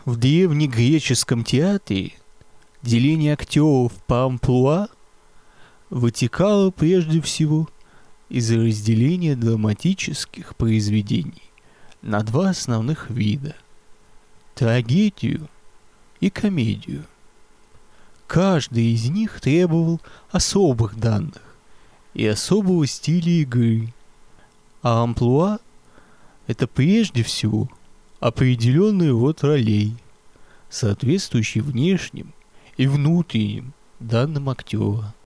В древнегреческом театре деление актеров по амплуа вытекало прежде всего из разделения драматических произведений на два основных вида – трагедию и комедию. Каждый из них требовал особых данных и особого стиля игры, а амплуа – это прежде всего определенный род ролей, соответствующий внешним и внутренним данным актера.